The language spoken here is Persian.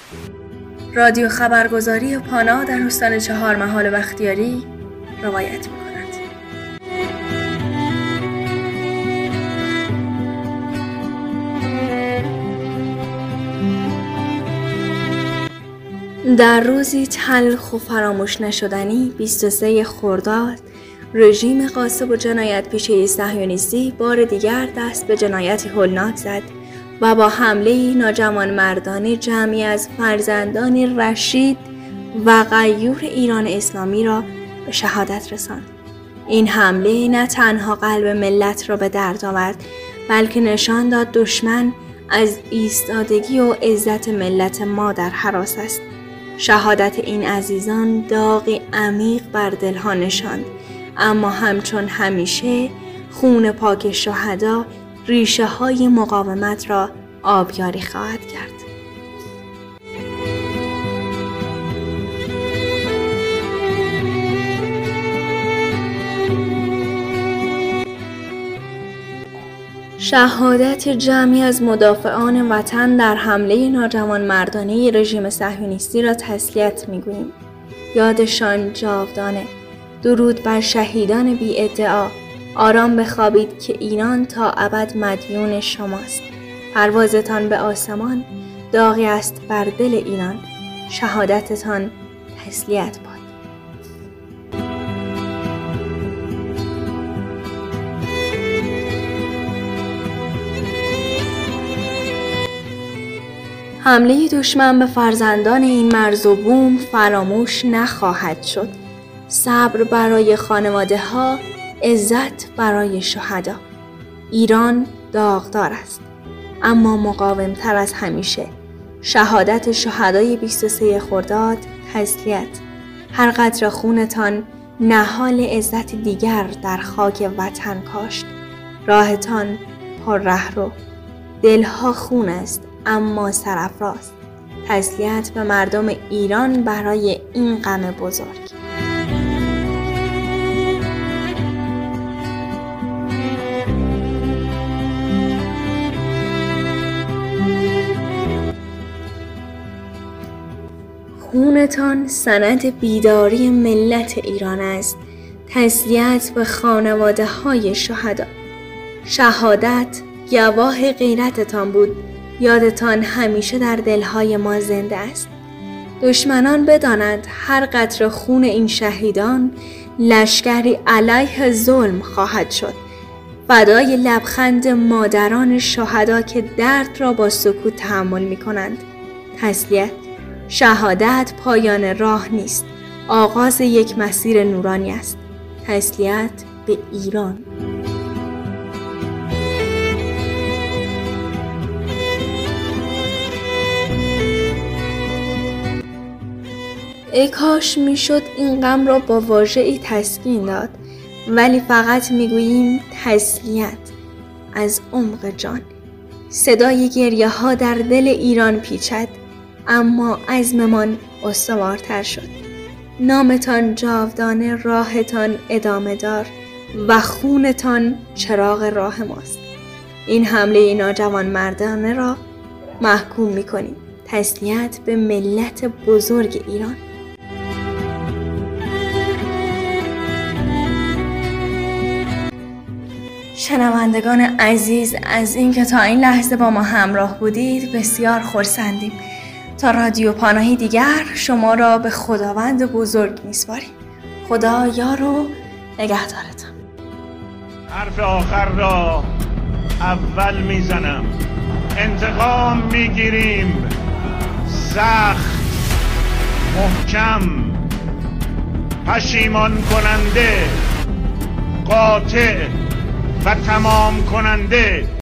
رادیو خبرگزاری پانا در استان چهارمحال بختیاری روایت می‌کند. در روزی تلخ و فراموش نشدنی 23 خرداد رژیم غاصب و جنایت پیشه صهیونیستی بار دیگر دست به جنایتی هولناک زد و با حمله ناجوانمردانه جمعی از فرزندان رشید و غیور ایران اسلامی را به شهادت رساند. این حمله نه تنها قلب ملت را به درد آورد، بلکه نشان داد دشمن از ایستادگی و عزت ملت ما در هراس است. شهادت این عزیزان داغی عمیق بر دلها نشاند، اما همچون همیشه خون پاک شهدا ریشه های مقاومت را آبیاری خواهد کرد. شهادت جمعی از مدافعان وطن در حمله ناجوانمردانه رژیم صهیونیستی را تسلیت می‌گوییم. یادشان جاودانه. درود بر شهیدان بی ادعا. آرام بخوابید که ایران تا ابد مدیون شماست. پروازتان به آسمان داغی است بر دل ایران. شهادتتان تسلیت باد. حمله دشمن به فرزندان این مرز و بوم فراموش نخواهد شد. صبر برای خانواده ها، عزت برای شهدا. ایران داغدار است، اما مقاومتر از همیشه. شهادت شهدای 23 خرداد تسلیت. هر قطره خونتان نهال عزت دیگر در خاک وطن کاشت. راهتان پر رهرو. دلها خون است اما سرافراز. تسلیت به مردم ایران برای این غم بزرگ. خونتان سند بیداری ملت ایران است. تسلیت به خانواده های شهدا. شهادت گواه غیرتتان بود. یادتان همیشه در دلهای ما زنده است. دشمنان بدانند هر قطره خون این شهیدان لشکری علیه ظلم خواهد شد. فدای لبخند مادران شهدا که درد را با سکوت تحمل می کنند. تسلیت. شهادت پایان راه نیست، آغاز یک مسیر نورانی است. تسلیت به ایران. ای کاش میشد این غم را با واژه‌ای تسکین داد، ولی فقط میگوییم تسلیت از عمق جان. صدای گریه ها در دل ایران پیچد، اما عزممان استوارتر شد. نامتان جاودانه، راهتان ادامه دار و خونتان چراغ راه ماست. این حمله ناجوانمردانه را محکوم می‌کنیم. تسلیت به ملت بزرگ ایران. شنوندگان عزیز، از اینکه تا این لحظه با ما همراه بودید بسیار خرسندیم. تا رادیو پاناهی دیگر شما را به خداوند بزرگ میسپاریم. خدا یار و نگهدارتان. حرف آخر را اول میزنم. انتقام میگیریم، سخت، محکم، پشیمان کننده، قاطع و تمام کننده.